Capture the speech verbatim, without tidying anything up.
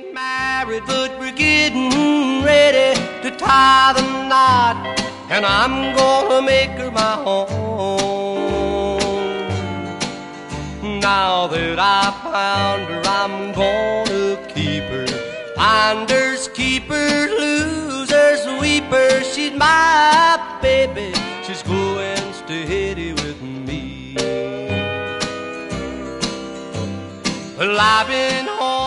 ain't married, but we're getting ready to tie the knot, and I'm gonna make her my home. Now that I found her, I'm gonna keep her. Finders, keepers, losers, weepers. She's my baby. She's going steady with me. Well, I've been home